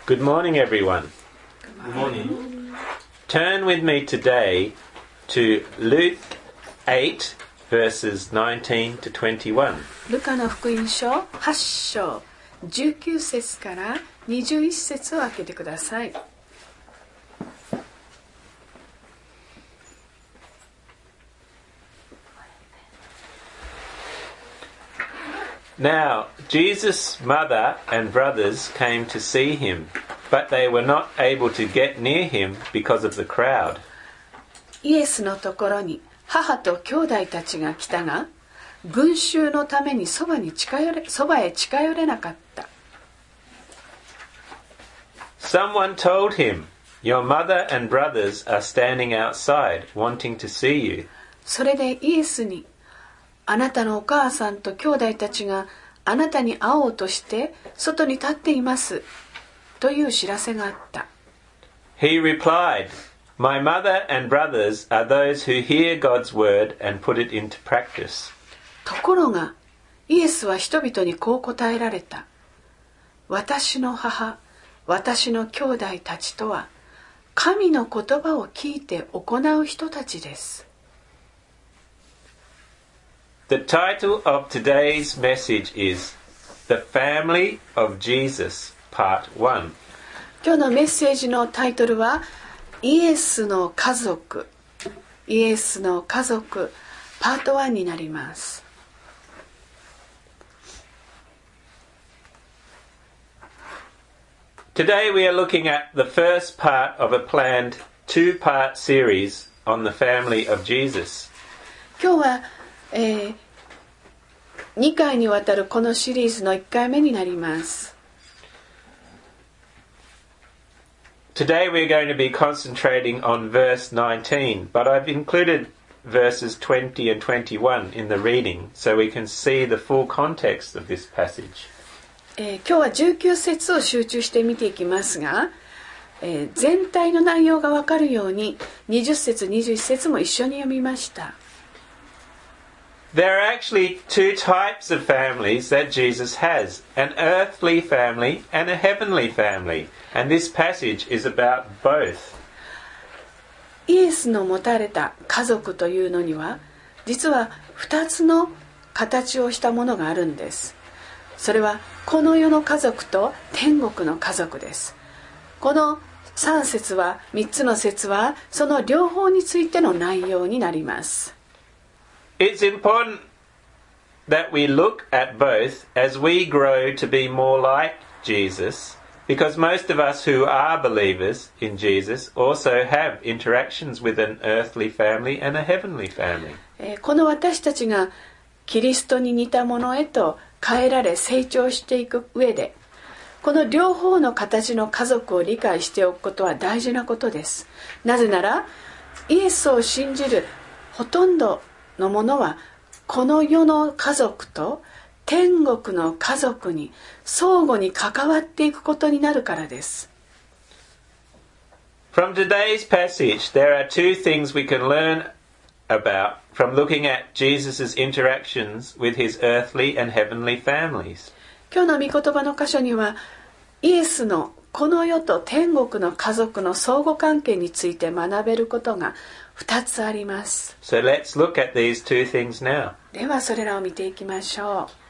Good morning, everyone. Good morning. Turn with me today to Luke 8, verses 19 to 21. ルカの福音書8章19節から21節を開けてください。 Now, Jesus' mother and brothers came to see him, but they were not able to get near him because of the crowd. イエスのところに母と兄弟たちが来たが、群衆のためにそばへ近寄れなかった。 Someone told him, "Your mother and brothers are standing outside, wanting to see you." それでイエスに、あなたのお母さんと兄弟たちがあなたに会おうとして外に立っていますという知らせがあった。 He replied, "My mother and brothers are those who hear God's word and put it into practice." ところがイエスは人々にこう答えられた。私の母、私の兄弟たちとは神の言葉を聞いて行う人たちです。 The title of today's message is The Family of Jesus, Part 1. 今日のメッセージのタイトルはイエスの家族、イエスの家族パート1になります。 Today we are looking at the first part of a planned two-part series on the family of Jesus. 今日は2回にわたるこのシリーズの1回目になります。 Today we're going to be concentrating on verse 19, but I've included verses 20 and 21 in the reading so we can see the full context of this passage. 今日は19節を集中して見ていきますが、全体の内容がわかるように20節21節も一緒に読みました。 There are actually two types of families that Jesus has, an earthly family and a heavenly family, and this passage is about both. イエスの持たれた家族というのには実は2つの形をしたものがあるんです。それはこの世の家族と天国の家族です。この3節は3つの節はその両方についての内容になります。 It's important that we look at both as we grow to be more like Jesus, because most of us who are believers in Jesus also have interactions with an earthly family and a heavenly family. この私たちがキリストに似たものへと変えられ成長していく上で、この両方の形の家族を理解しておくことは大事なことです。なぜならイエスを信じるほとんどのものはこの世の家族と天国の家族に相互に関わっていくことになるからです。 From today's passage, there are two things we can learn about from looking at Jesus' interactions with his earthly and heavenly families. 今日の御言葉の箇所にはイエスのこの世と天国の家族の相互関係について学べることが2つあります。 So let's look at these two things now. ではそれらを見ていきましょう。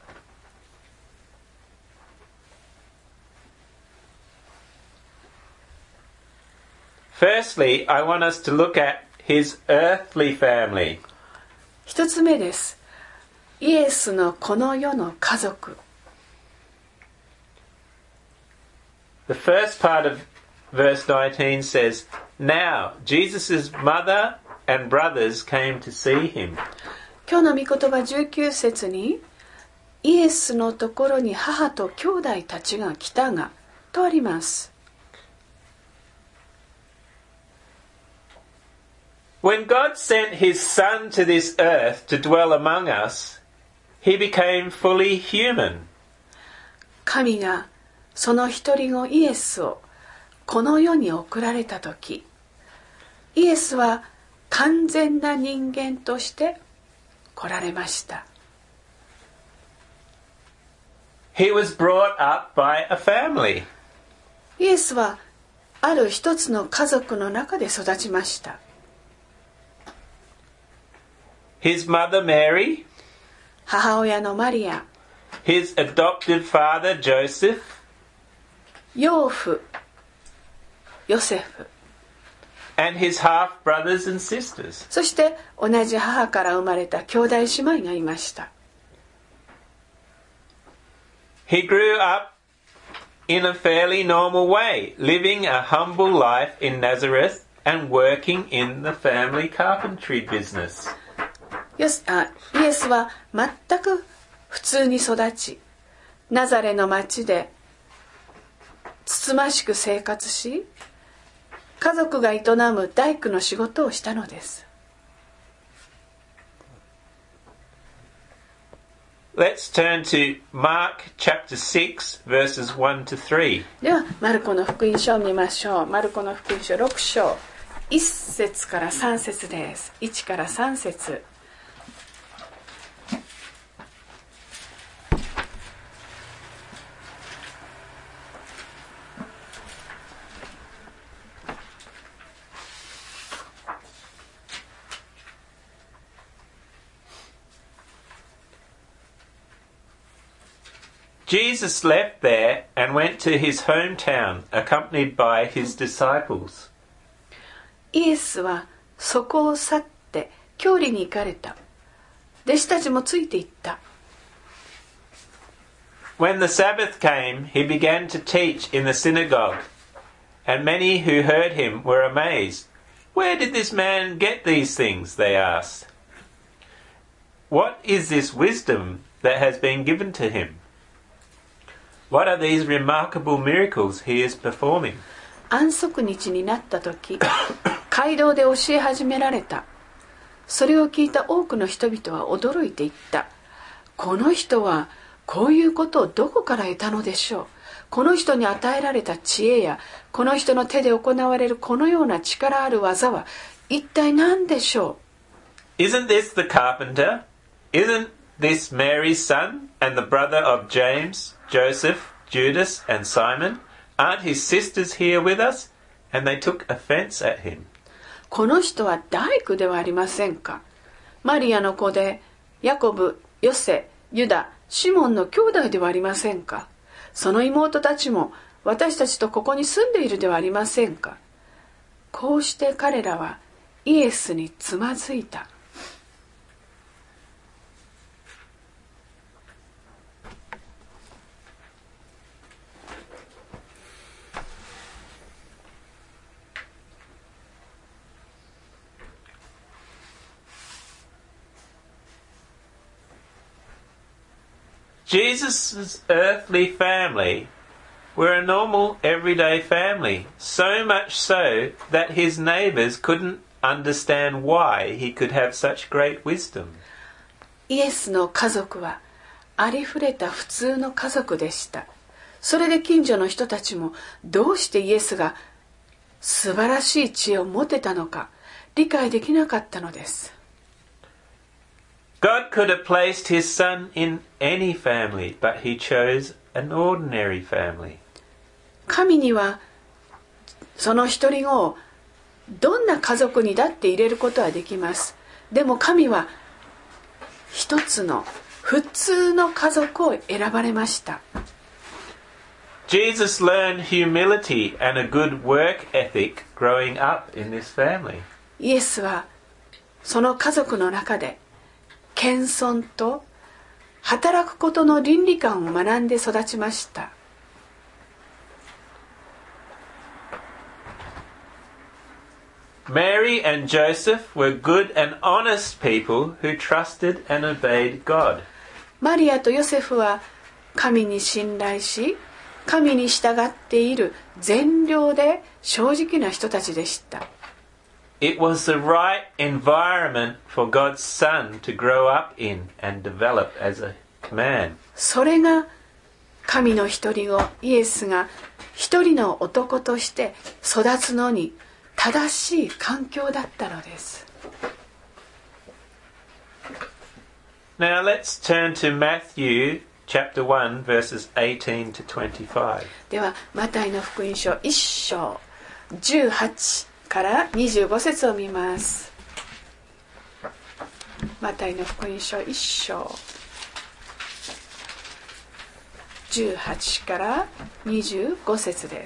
Firstly, I want us to look at his earthly family. 1つ目です。イエスのこの世の家族。 The first part of verse 19 says, "Now Jesus' mother and brothers came to see him." 今日の御言葉19節にイエスのところに母と兄弟たちが来たがとあります。 When God sent his son to this earth to dwell among us, he became fully human. 神がその一人子イエスをこの世に送られたとき、イエスは完全な人間として来られました。 He was brought up by a family. イエスはある一つの家族の中で育ちました。 His mother Mary, 母親のマリア、 his adopted father Joseph, 養父ヨセフ、 and his half brothers and sisters. そして同じ母から生まれた兄弟姉妹がいました。 He grew up in a fairly normal way, living a humble life in Nazareth and working in the family carpentry business. イエスは全く普通に育ち、ナザレの町でつつましく生活し、家族が営む大工の仕事をしたのです。 Let's turn to Mark chapter 6 verses 1 to 3. ではマルコの福音書を見ましょう。マルコの福音書6章1節から3節です。1から3節。 Jesus left there and went to his hometown, accompanied by his disciples. イエスはそこを去って郷里に行かれた。弟子たちもついて行った。 When the Sabbath came, he began to teach in the synagogue, and many who heard him were amazed. Where did this man get these things? They asked. What is this wisdom that has been given to him? What are these remarkable miracles he is performing? 安息日になった時、街道で教え始められた。それを聞いた多くの人々は驚いていった。この人はこういうことをどこから得たのでしょう。この人に与えられた知恵や、この人の手で行われるこのような力ある技は一体何でしょう？ Isn't this the carpenter? Isn't this Mary's son and the brother of James, Joseph, Judas and Simon? Aren't his sisters here with us? And they took offense at him. この人は大工ではありませんか。マリアの子で、ヤコブ、ヨセ、ユダ、シモンの兄弟ではありませんか。その妹たちも私たちとここに住んでいるではありませんか。こうして彼らはイエスにつまずいた。 Jesus' earthly family were a normal, everyday family, so much so that his neighbours couldn't understand why he could have such great wisdom. イエスの家族はありふれた普通の家族でした。それで近所の人たちもどうしてイエスが素晴らしい知恵を持てたのか理解できなかったのです。 God could have placed his son in any family, but he chose an ordinary family. 神にはその一人子をどんな家族にだって入れることはできます。でも神は一つの普通の家族を選ばれました。 Jesus learned humility and a good work ethic growing up in this family. イエスはその家族の中で謙遜と働くことの倫理観を学んで育ちました。 Mary and Joseph were good and honest people who trusted and obeyed God. マリアとヨセフは神に信頼し、神に従っている善良で正直な人たちでした。 It was the right environment for God's Son to grow up in and develop as a man. それが神の一人子イエスが一人の男として育つのに正しい環境だったのです。 Now let's turn to Matthew chapter 1, verses 18 to 25. ではマタイの福音書1章18から25節を見ます。マタイの福音書1章18から25節です。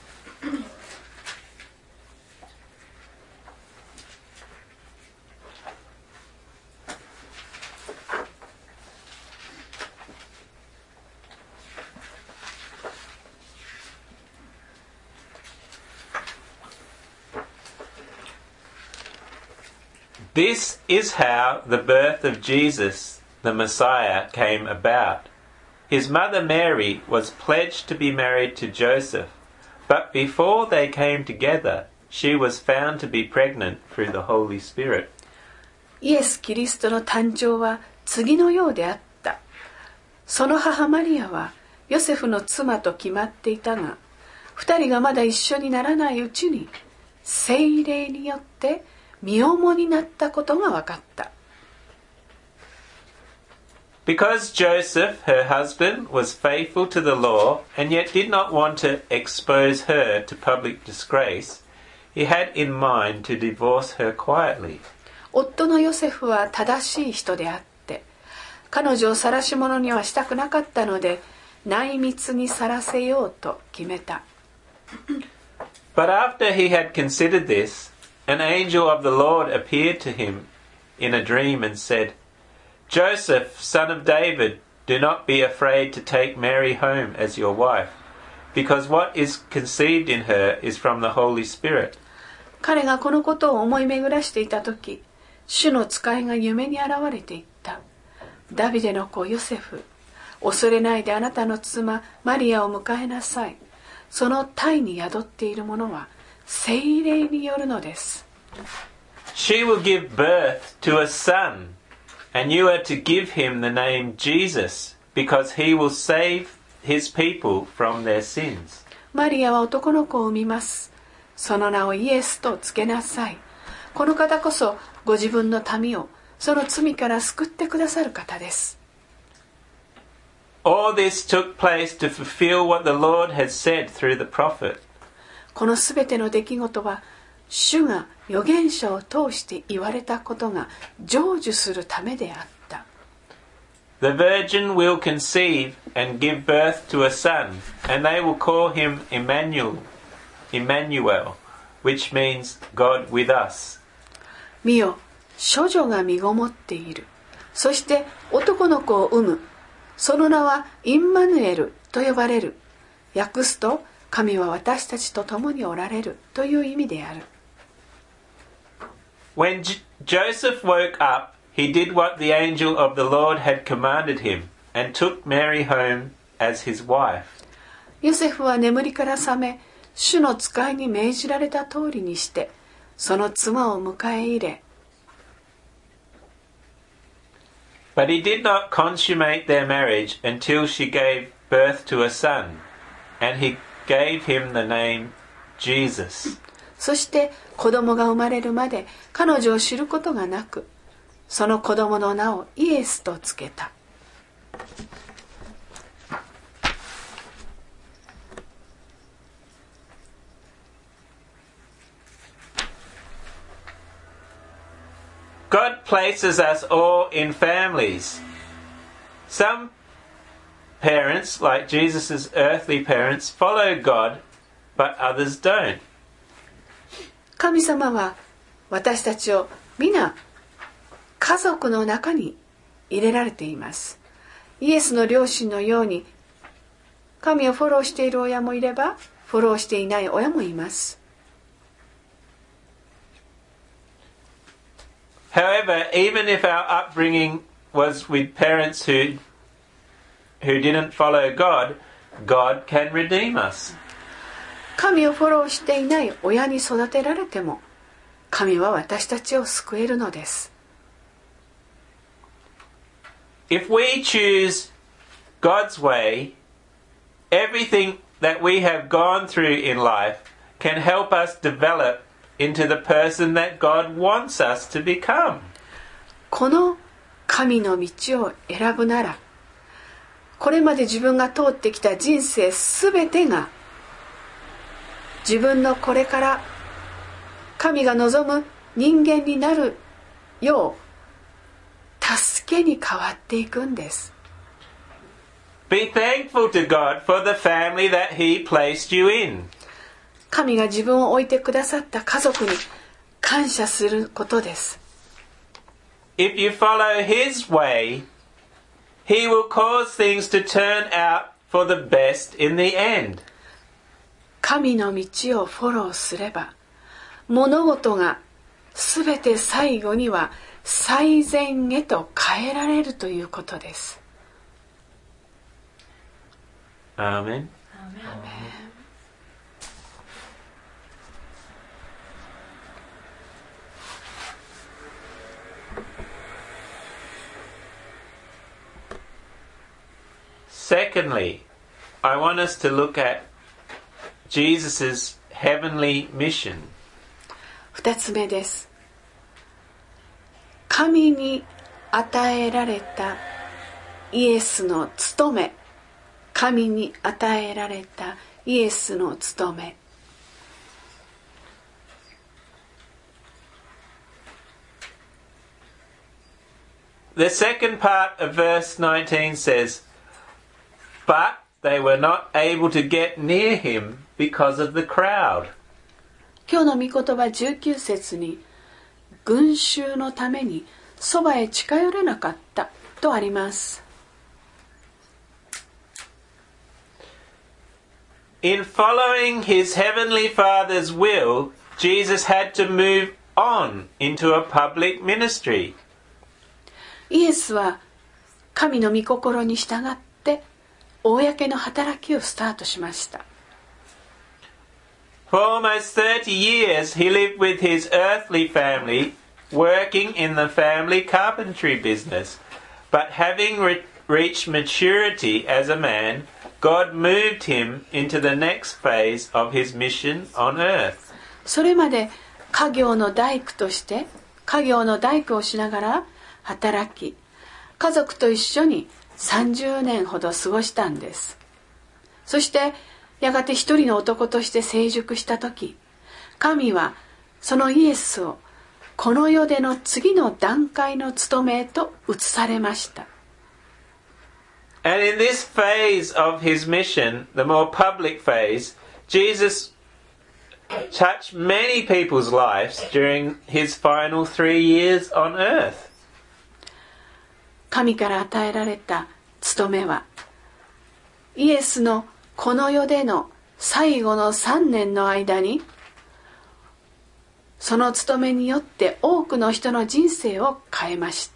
This is how the birth of Jesus, the Messiah, came about. His mother Mary was pledged to be married to Joseph, but before they came together, she was found to be pregnant through the Holy Spirit. イエス・キリストの誕生は次のようであった。その母マリアはヨセフの妻と決まっていたが、二人がまだ一緒にならないうちに聖霊によって身重になったことが分かった。 Because Joseph, her husband, was faithful to the law and yet did not want to expose her to public disgrace, he had in mind to divorce her quietly. 夫のヨセフは正しい人であって、彼女を晒し者にはしたくなかったので、内密にさらせようと決めた。 But after he had considered this, an angel of the Lord appeared to him in a dream and said, Joseph, son of David, do not be afraid to take Mary home as your wife, because what is conceived in her is from the Holy Spirit. 彼がこのことを思い巡らしていたとき、主の使いが夢に現れていった。ダビデの子ヨセフ、恐れないであなたの妻マリアを迎えなさい。その胎に宿っているものは聖霊によるのです。 She will give birth to a son, and you are to give him the name Jesus, because he will save his people from their sins. マリアは男の子を産みます。その名をイエスとつけなさい。この方こそご自分の民をその罪から救ってくださる方です。 All this took place to fulfill what the Lord had said through the prophet. このすべての出来事は、主が預言者を通して言われたことが成就するためであった。 The virgin will conceive and give birth to a son, and they will call him Emmanuel, which means God with us. 見よ、処女が身ごもっている。そして男の子を産む。その名はインマヌエルと呼ばれる。訳すと、神は私たちと共におられるという意味である。 When Joseph woke up, he did what the angel of the Lord had commanded him, and took Mary home as his wife. ヨセフは眠りから覚め、主の使いに命じられた通りにして、その妻を迎え入れ、 But he did not consummate their marriage until she gave birth to a son, and he gave him the name Jesus. そして子供が生まれるまで彼女を知ることがなく、その子供の名をイエスとつけた。 God places us all in families. Some parents, like Jesus' earthly parents, follow God, but others don't. 神様は私たちを皆家族の中に入れられています。イエスの両親のように神をフォローしている親もいれば、フォローしていない親もいます。 However, even if our upbringing was with parents who didn't follow God, God can redeem us. 神をフォローしていない親に育てられても、神は私たちを救えるのです。 If we choose God's way, everything that we have gone through in life can help us develop into the person that God wants us to become. この神の道を選ぶなら、 これまで自分が通ってきた人生すべてが自分のこれから神が望む人間になるよう助けに変わっていくんです。 Be thankful to God for the family that He placed you in. 神が自分を置いてくださった家族に感謝することです。 If you follow His way, He will cause things to turn out for the best in the end. 神の道をフォローすれば、物事がすべて最後には最善へと変えられるということです。 Amen. Secondly, I want us to look at Jesus' heavenly mission. 二つ目です。神に与えられたイエスの務め、神に与えられたイエスの務め。 The second part of verse 19 says, But they were not able to get near him because of the crowd. 今日の御言葉19節に、群衆のためにそばへ近寄れなかったとあります。 In following his heavenly Father's will, Jesus had to move on into a public ministry. イエスは神の御心に従って公の働きをスタートしました。 For almost 30 years he lived with his earthly family, working in the family carpentry business. But having reached maturity as a man, God moved him into the next phase of his mission on earth. それまで家業の大工として家業の大工をしながら働き、家族と一緒に30年ほど過ごしたんです。そしてやがて一人の男として成熟した時、神はそのイエスをこの世での次の段階の務めへと移されました。 And in this phase of his mission, the more public phase, Jesus touched many people's lives during his final 3 years on earth. 神から与えられた務めは、イエスのこの世での最後の3年の間に、その務めによって多くの人の人生を変えました。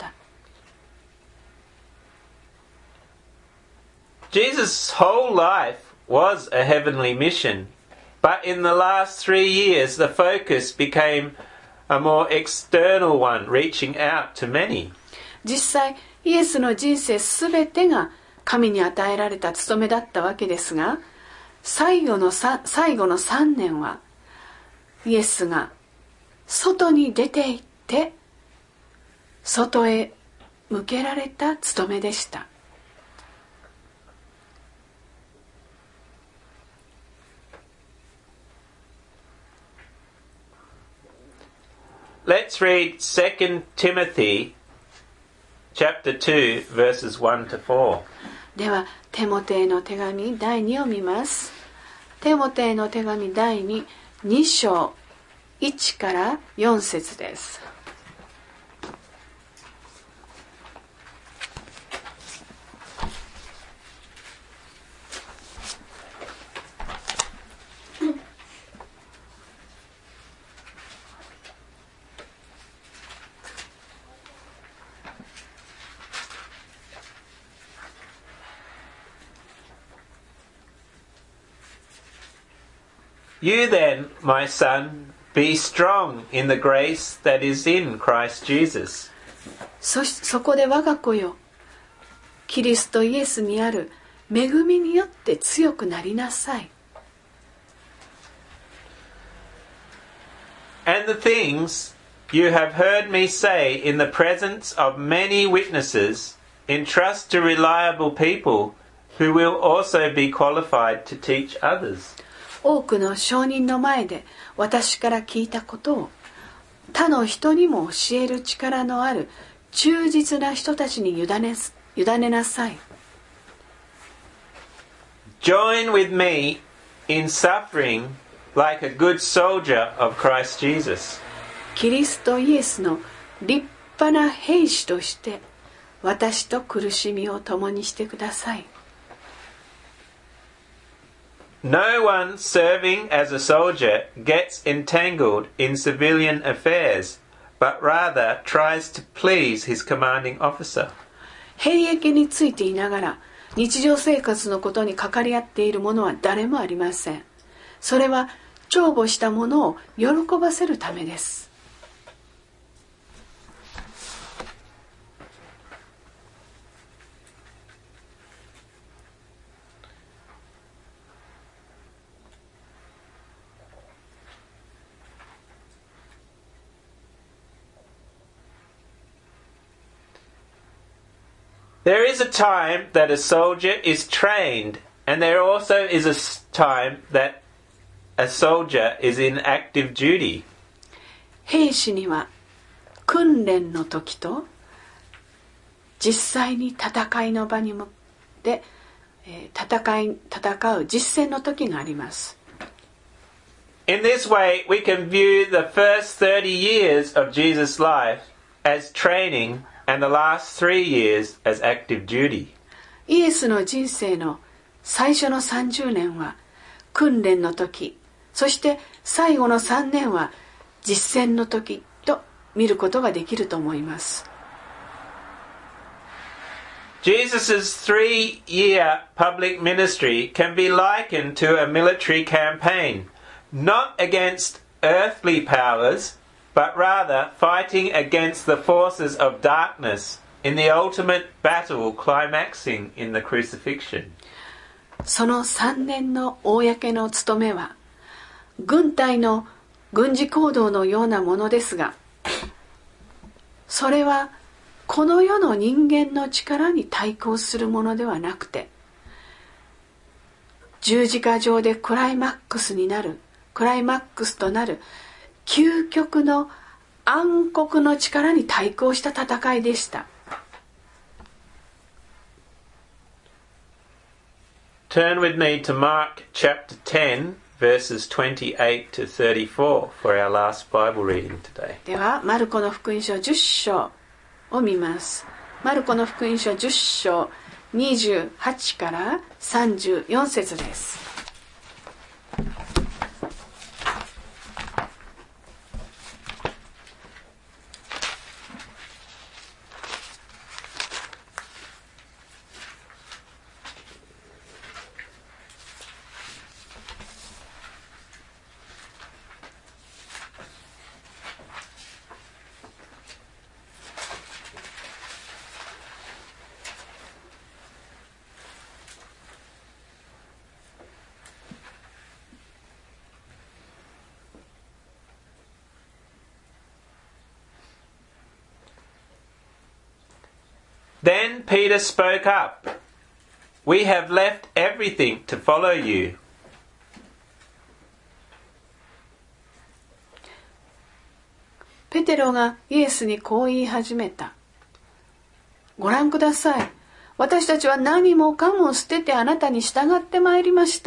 Jesus' whole life was a heavenly mission, but in the last 3 years the focus became a more external one, reaching out to many. 実際、イエスの人生すべてが神に与えられた務めだったわけですが、最後の3年はイエスが外に出て行って外へ向けられた務めでした。 Let's read 2 Timothy chapter 2 verses 1 to 4. ではテモテへの手紙第2を見ます。テモテへの手紙第2、2章1から4節です。 You then, my son, be strong in the grace that is in Christ Jesus. そこで我が子よ、キリストイエスにある恵みによって強くなりなさい。 And the things you have heard me say in the presence of many witnesses, entrust to reliable people who will also be qualified to teach others. 多くの証人の前で私から聞いたことを他の人にも教える力のある忠実な人たちに委ねなさい。 Join with me in suffering like a good soldier of Christ Jesus. キリストイエスの立派な兵士として私と苦しみを共にしてください。 No one serving as a soldier gets entangled in civilian affairs, but rather tries to please his commanding officer. 兵役についていながら日常生活のことに関わり合っている者は誰もありません。それは長母した者を喜ばせるためです。 There is a time that a soldier is trained, and there also is a time that a soldier is in active duty. 兵士には訓練の時と実際に戦いの場に向って戦う実戦の時があります。 In this way, we can view the first 30 years of Jesus' life as training and the last 3 years as active duty. イエスの人生の最初の30年は訓練の時、そして最後の3年は実践の時と見ることができると思います。 Jesus' 3-year public ministry can be likened to a military campaign, not against earthly powers, but rather fighting against the forces of darkness in the ultimate battle climaxing in the crucifixion. その3年の公の務めは軍隊の軍事行動のようなものですが、それはこの世の人間の力に対抗するものではなくて、十字架上でクライマックスとなる究極の暗黒の力に対抗した戦いでした。 Turn with me to Mark chapter 10, verses 28 to 34 for our last Bible reading today. では、マルコの福音書10章を見ます。マルコの福音書10章28から34節です。 Then Peter spoke up. We have left everything to follow you. ペテロがイエスにこう言い始めた。ご覧ください。私たちは何もかも捨ててあなたに従ってまいりました。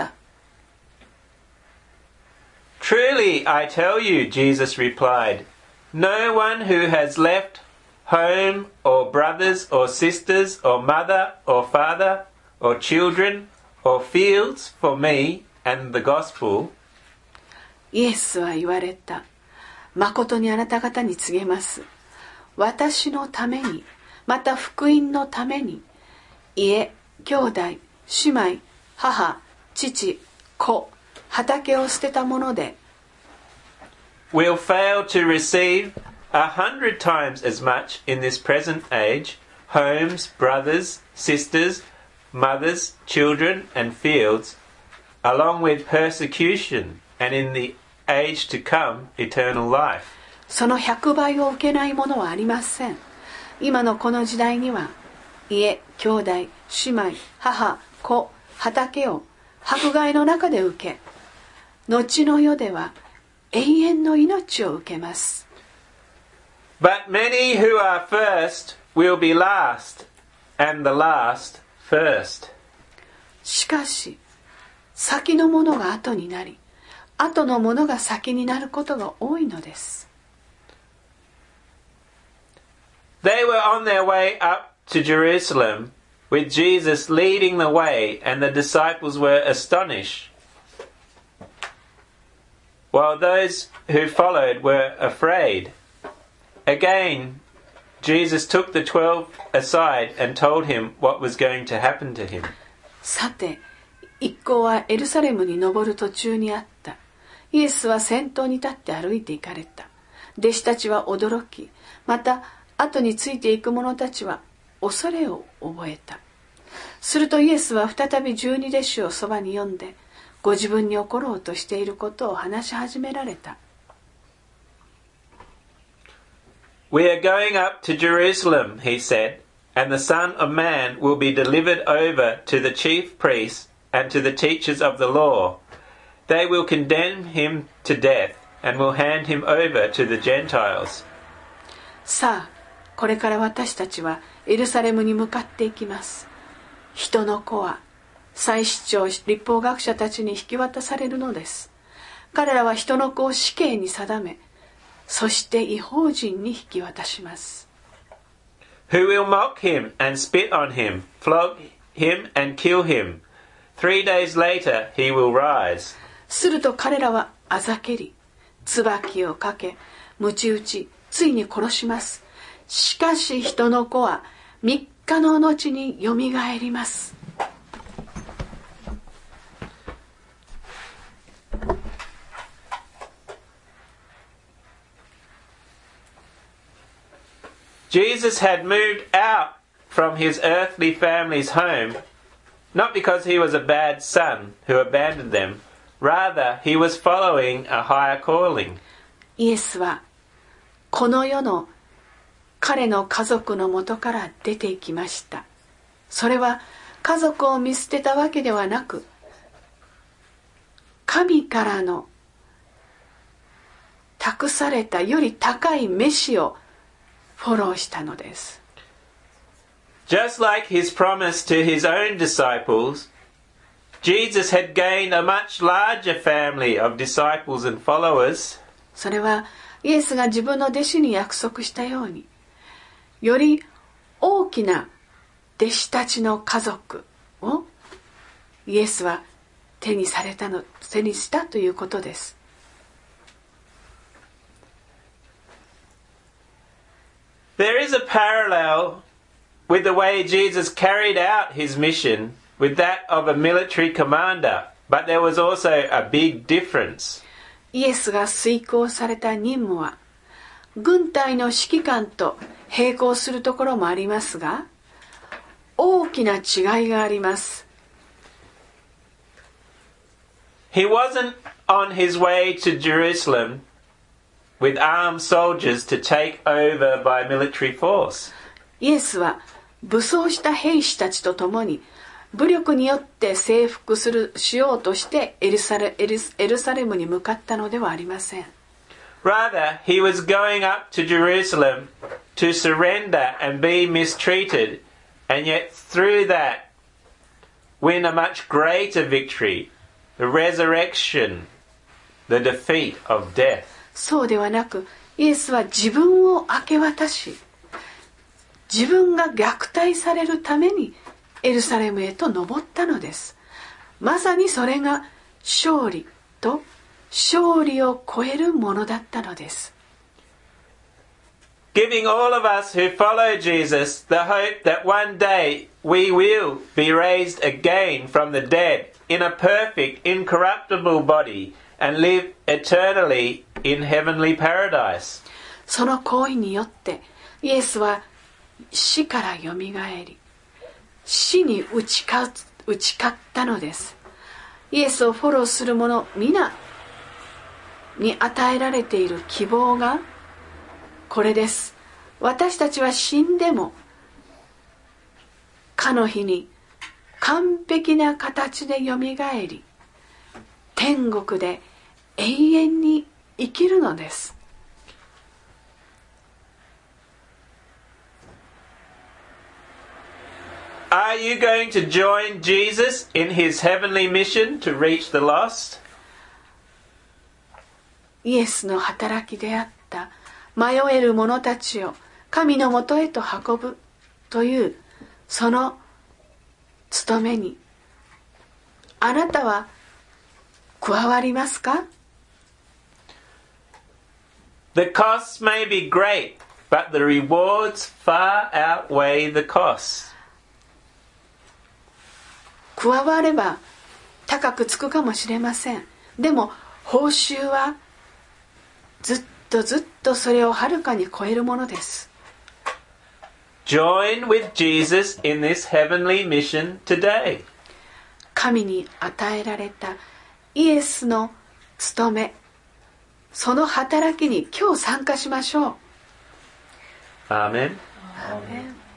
Truly, I tell you, Jesus replied, no one who has left home or brothers or sisters or mother or father or children or fields for me and the gospel. イエスは言われた。誠にあなた方に告げます。私のために、また福音のために、家、兄弟、姉妹、母、父、子、畑を捨てたもので、 will fail to receive 100 times as much in this present age, homes, brothers, sisters, mothers, children, and fields, along with persecution, and in the age to come, eternal life. その100倍を受けないものはありません。今のこの時代には、家、兄弟、姉妹、母、 子、畑を迫害の中で受け、後の世では永遠の命を受けます。 But many who are first will be last, and the last first. しかし、先のものが後になり、後のものが先になることが多いのです。 They were on their way up to Jerusalem, with Jesus leading the way, and the disciples were astonished, while those who followed were afraid. Again, Jesus took the 12 aside and told him what was going to happen to him. さて、一行はエルサレムに登る途中にあった。イエスは先頭に立って歩いて行かれた。弟子たちは驚き、また後についていく者たちは恐れを覚えた。するとイエスは再び12弟子をそばに呼んで、ご自分に起ころうとしていることを話し始められた。 We are going up to Jerusalem, he said, and the Son of Man will be delivered over to the chief priests and to the teachers of the law. They will condemn him to death and will hand him over to the Gentiles. さあ、これから私たちはエルサレムに向かっていきます。人の子は祭司長、律法学者たちに引き渡されるのです。彼らは人の子を死刑に定め、そして異邦人に引き渡します。 Who will mock him and spit on him, flog him and kill him. 3 days later he will rise. すると彼らはあざけり、椿をかけ、鞭打ち、ついに殺します。しかし人の子は3日の後によみがえります。 Jesus had moved out from his earthly family's home, not because he was a bad son who abandoned them. Rather, he was following a higher calling. イエスはこの世の彼の家族の元から出て行きました。それは家族を見捨てたわけではなく、神からの託されたより高い召しをフォローしたのです。 Just like his promise to his own disciples, Jesus had gained a much larger family of disciples and followers. それはイエスが自分の弟子に約束したように、より大きな弟子たちの家族をイエスは手にしたということです。 There is a parallel with the way Jesus carried out his mission with that of a military commander, but there was also a big difference. イエスが遂行された任務は軍隊の指揮官と並行するところもありますが、大きな違いがあります。 He wasn't on his way to Jerusalem with armed soldiers to take over by military force. イエスは武装した兵士たちと共に武力によって征服しようとしてエルサレムに向かったのではありません。 Rather, he was going up to Jerusalem to surrender and be mistreated, and yet through that win a much greater victory, the resurrection, the defeat of death. そうではなく、イエスは自分を明け渡し、自分が虐待されるためにエルサレムへと登ったのです。まさにそれが勝利と勝利を超えるものだったのです。 Giving all of us who follow Jesus the hope that one day we will be raised again from the dead in a perfect, incorruptible body and live eternally in heavenly paradise. その行為によってイエスは死からよみがえり、死に打ち勝ったのです。イエスをフォローする者皆に与えられている希望がこれです。私たちは死んでもかの日に完璧な形でよみがえり、天国で永遠に生きるのです。 Are you going to join Jesus in his heavenly mission to reach the lost? イエスの働きであった迷える者たちを神のもとへと運ぶというその務めにあなたは加わりますか？ The costs may be great, but the rewards far outweigh the costs. 加われば高くつくかもしれません。でも報酬はずっとそれをはるかに超えるものです。 Join with Jesus in this heavenly mission today. 神に与えられたイエスの務め、その働きに今日参加しましょう。 Amen. Amen.